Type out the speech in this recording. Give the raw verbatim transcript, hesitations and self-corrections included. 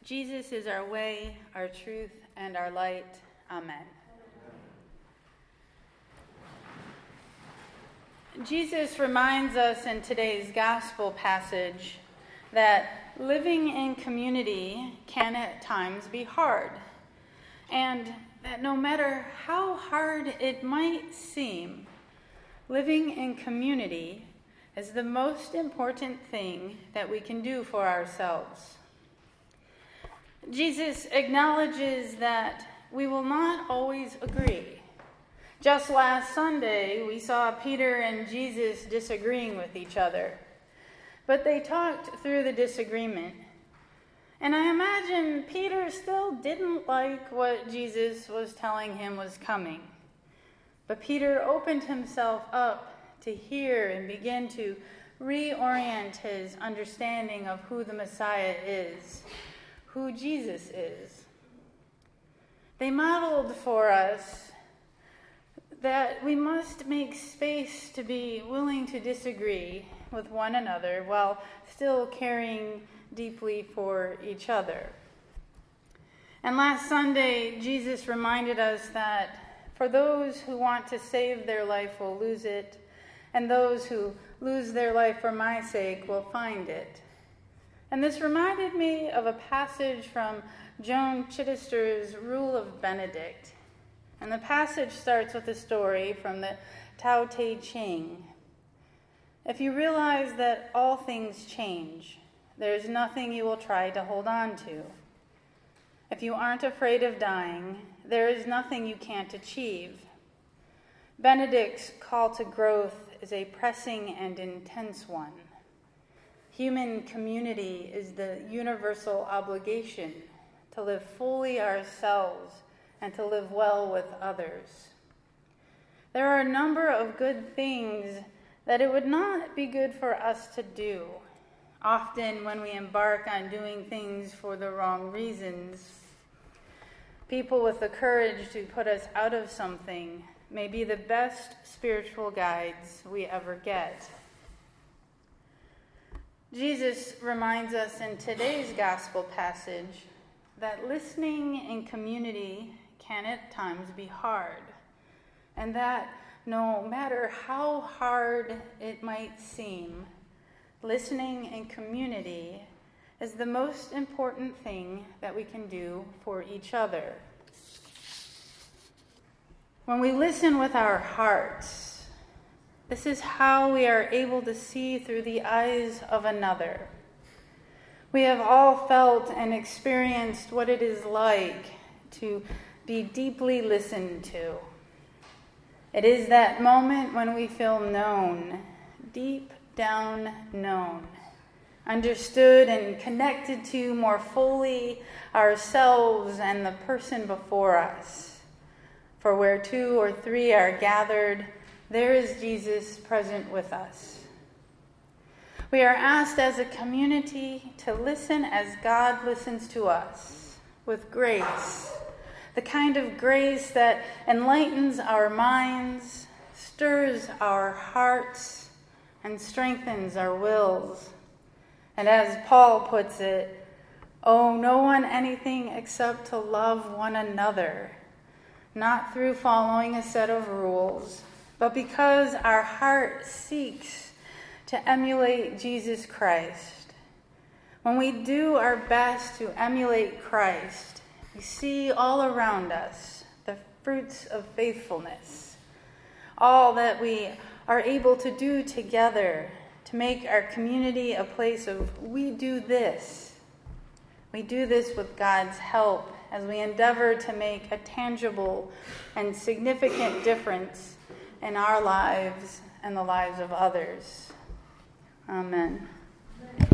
Jesus is our way, our truth, and our light. Amen. Jesus reminds us in today's gospel passage that living in community can at times be hard, and that no matter how hard it might seem, living in community is the most important thing that we can do for ourselves. Jesus acknowledges that we will not always agree. Just last Sunday, we saw Peter and Jesus disagreeing with each other. But they talked through the disagreement. And I imagine Peter still didn't like what Jesus was telling him was coming. But Peter opened himself up to hear and begin to reorient his understanding of who the Messiah is, who Jesus is. They modeled for us that we must make space to be willing to disagree with one another while still caring deeply for each other. And last Sunday, Jesus reminded us that for those who want to save their life will lose it, and those who lose their life for my sake will find it. And this reminded me of a passage from Joan Chittister's Rule of Benedict. And the passage starts with a story from the Tao Te Ching. If you realize that all things change, there is nothing you will try to hold on to. If you aren't afraid of dying, there is nothing you can't achieve. Benedict's call to growth is a pressing and intense one. Human community is the universal obligation to live fully ourselves and to live well with others. There are a number of good things that it would not be good for us to do, often when we embark on doing things for the wrong reasons. People with the courage to put us out of something may be the best spiritual guides we ever get. Jesus reminds us in today's gospel passage that listening in community can at times be hard, and that no matter how hard it might seem, listening in community is the most important thing that we can do for each other. When we listen with our hearts, this is how we are able to see through the eyes of another. We have all felt and experienced what it is like to be deeply listened to. It is that moment when we feel known, deep down known, understood and connected to more fully ourselves and the person before us. For where two or three are gathered, there is Jesus present with us. We are asked as a community to listen as God listens to us, with grace, the kind of grace that enlightens our minds, stirs our hearts, and strengthens our wills. And as Paul puts it, owe no one anything except to love one another, not through following a set of rules, but because our heart seeks to emulate Jesus Christ. When we do our best to emulate Christ, we see all around us the fruits of faithfulness, all that we are able to do together to make our community a place of we do this. We do this with God's help as we endeavor to make a tangible and significant difference in our lives and the lives of others. Amen.